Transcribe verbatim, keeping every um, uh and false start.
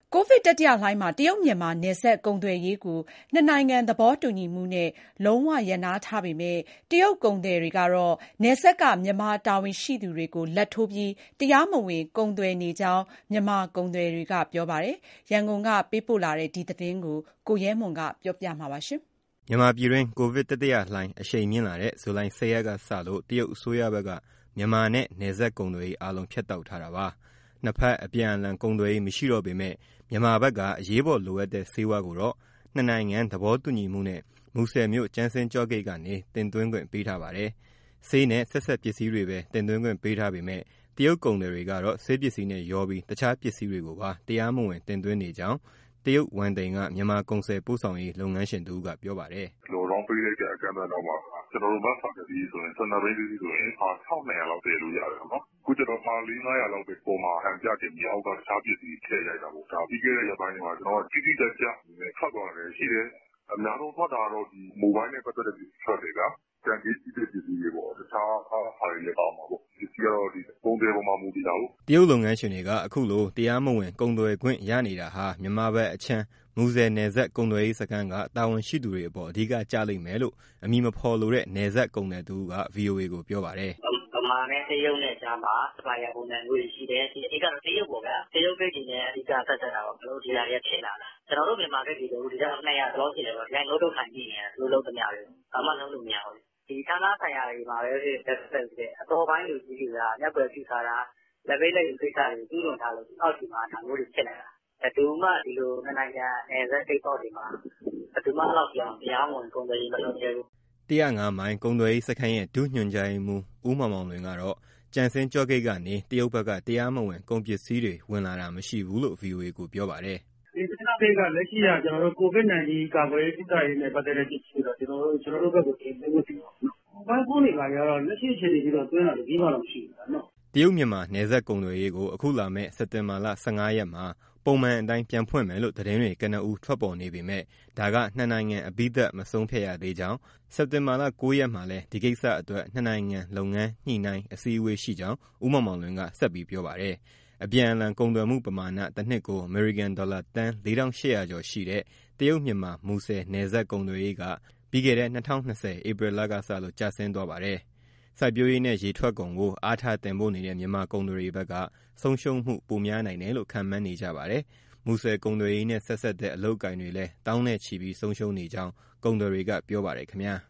ကိုဗစ်တတိယလှိုင်းမှာတရုတ်-မြန်မာနယ်စပ်ကုန်သွယ်ရေးကိုနှစ်နိုင်ငံသဘောတူညီမှုနဲ့လုံးဝရပ်နားထားပေမဲ့တရုတ်ကုန်သည်တွေကတော့နယ်စပ်ကမြန်မာတာဝန်ရှိသူတွေကိုလာဘ်ထိုးပြီးတရားမဝင်ကုန်သွယ်နေကြောင်းမြန်မာကုန်သည်တွေကပြောပါတယ်။ ရန်ကုန်ကပေးပို့တဲ့ ဒီသတင်းကိုကိုရဲမွန် ကပြောပြပါမယ်။မြန်မာပြည်တွင်းကိုဗစ်တတိယလှိုင်းအရှိန်မြင့်လာတဲ့ဇူလိုင် ၁၀ ရက်ကစလို့တရုတ်အစိုးရဘက်ကမြန်မာနဲ့နယ်စပ်ကုန်သွယ်ရေးအားလုံးဖြတ်တောက်ထားတာပါ။နှစ်ဖက်အပြန်အလှန်ကုန်သွယ်ရေးမရှိတော့ပေမဲ့မြန်မာဘက်ကအရေးပေါ်လိုအပ်တဲ့ဆေးဝါးကိုတော့နှစ်နိုင်ငံသဘောတူညီမှုနဲ့မူဆယ်မြို့ကျန်စင်းကျော့ဂိတ်ကနေတင်သွင်းခွင့်ပေးထားပါတယ်။ဆေးနဲ့ဆက်စပ်ပစ္စည်းတွေပဲတင်သွင်းခွင့်ပေးထားပေမဲ့တရုတ်ကုန်သည်တွေကတော့ဆေးပစ္စည်းနဲ့ရောပြီးတခြားပစ္စည်းတွေကိုပါတရားမဝင်တင်သွင်းနေကြောင်းတရုတ်ဝမ်တိန်ကမြန်မာကုန်စည်ပို့ဆောင်ရေးလုပ်ငန်းရှင်တဦးကပြောပါတယ်။ “လော့ဒေါင်းပေးလိုက်တဲ့အကန့်အသတ်အောက်မှာကျွန်တော်တို့ဘတ်စာပစ္စည်းဆိုရင်၁၂ဘီးပစ္စည်းဆိုရင်ဟာ၁၂၀၀လောက်တည်လို့ရတယ်နော်။အခုကျွန်တော်မှာလေးငါးရာလောက်ပဲပုံမှာဟန်ပြတင်ပြီးအောက်ကတခြားပစ္စည်းထည့်လိုက်တာပေါ့။ဒါပြီးခဲ့တဲ့ရက်ပိုင်းတွေမှာကျွန်တော်တိတိကျကျထွက်သွားတယ်ရှိတယ်။အများဆုံးထွက်တာကတော့ဒီမိုဘိုင်းနဲ့ပတ်သက်တဲ့ပစ္စည်းထွက်တယ်ဗျာ။တန်ကြေးရှိတဲ့ပစ္စည်းတွေပေါ့တခြားဟာတွေလည်းပါမှာပေါ့။ပစ္စည်းကတော့ဒီကုန်တယ်ပေါ်မှာမူတည်တာကိုတရုတ်လုပ်ငန်းရှင်တွေကအခုလိုတရားမဝင်ကုန်သွယ်ခွင့်ရနေတာဟာမြန်မာဘက်အခြမ်းမူဆယ်နယ်စပ်ကုန်သွယ်ရေးစခန်းကတာဝန်ရှိသူတွေအပေါ်အဓိကကျလိမ့်မယ်လို့အမည်မဖော်လိုတဲ့နယ်စပ်ကုန်သည်တဦးက ဗွီအိုအေကိုပြောပါတယ်။ဗမာနဲ့တရုတ်နဲ့ကြားမှာစပါရပုံစံမျိုးရှိတယ်။ဒီအဓိကတော့တရုတ်ပေါ့ဗျာ။တရုတ်ဂိတ်တွေနဲ့အဓိကဆက်ဆက်တာပေါ့။ကျွန်တော်တို့ဒီဟာတွေကဖြစ်လာတာ။ကျွန်တော်တို့မြန်မာဂိတ်တွေတို့ဒီကနှစ်ရာတော့ဖြစ်တယ်ပေါ့။ဒီငုတ်တုတ်ခံကြည့်နေတာသူလုံးသမျှတွေဘာမှလုံးလို့မရဘူး။ဒီဌာနဆိုင်ရာတွေမှာပဲဖြစ်တက်တက်တဲ့အတော်ပိုင်းလူကြီးတွေကညက်ွယ်ပြထားတာလက်ပိတ်လက်ယူကိစ္စတွေကျူးလွန်ထားလို့အောက်ဒီမှာဒါမျိုးတွေဖြစ်နေတာ။ဘယ်သူမှဒီလိုနိုင်ငံနယ်စပ်ဂိတ်ပေါက်တွေမှာဘယ်သူမှတော့ပြောင်းတရားဝင်ကုန်သွယ်ရေးမလုပ်ခဲ့ဘူး။တစ်ရာငါးမိုင်ကုန်သွယ်ရေးစခန်းရဲ့ဒုညွှန်ကြားရေးမှူးဦးမောင်မောင်လွင်ကတော့ကြံစင်းကျော့ဂိတ်ကနေတရုတ်ဘက်ကတရားမဝင်ကုန်ပစ္စည်းတွေဝင်လာတာမရှိဘူးလို့ ဗွီအိုအေကိုပြောပါတယ်။ဒီစခန်းဂိတ်ကလက်ရှိကကျွန်တော်တို့ကိုဗစ်၁၉ကာကွယ်ရေးကိစ္စတွေနဲ့ပတ်သက်တဲ့ပစ္စည်းတွေတော့ကျွန်တော်တို့ကျွန်တော်တို့ဘက်ကိုတင်ပေးဖို့ရှိပါဘူး။မိုဘိုင်းဖုန်းတွေပါကြတော့လက်ရှိအခြေအနေပြီးတော့တွင်းလာလို့ဒီမှတော့မရှိဘူးနော်။တရုတ်မြန်မာနယ်စပ်ကုန်သွယ်ရေးကိုအခုလာမယ့်စက်တင်ဘာလ၁၅ရက်မှာပုံမှန်အတိုင်းပြန်ဖွင့်မယ်လို့သတင်းတွေကနဦးထွက်ပေါ်နေပေမဲ့ဒါကနှစ်နိုင်ငံအပြီးသတ်မဆုံးဖြတ်ရသေးကြောင်းစက်တင်ဘာလ၉ရက်မှာလည်းဒီကိစ္စအတွက်နှစ်နိုင်ငံလုပ်ငန်းညှိနှိုင်းအစည်းအဝေးရှိကြောင်းဦးမောင်မောင်လွင်ကဆက်ပြီးပြောပါတယ်။အပြန်အလှန်ကုန်သွယ်မှုပမာဏတစ်နှစ်ကိုအမေရိကန်ဒေါ်လာသန်း၄ထောင်၈ရာကျော်ရှိတဲ့တရုတ်မြန်မာမူဆယ်နယ်စပ်ကုန်သွယ်ရေးကပြီးခဲ့တဲ့၂၀၂၀ဧပြီလကစလို့ကျဆင်းသွားပါတယ်။စိုက်ပျိုးရေးနဲ့ရေထွက်ကုန်ကိုအားထားတင်ပို့နေတဲ့မြန်မာကုန်သွယ်ရေးဘက်ကဆုံးရှုံးမှုပိုများနိုင်တယ်လို့ခန့်မှန်းနေကြပါတယ်။မူဆယ်ကုန်သွယ်ရေးနဲ့ဆက်စပ်တဲ့အလုပ်အကိုင်တွေလည်းတောင်းနဲ့ချီပြီးဆုံးရှုံးနေကြောင်းကုန်သည်တွေကပြောပါတယ်ခင်ဗျာ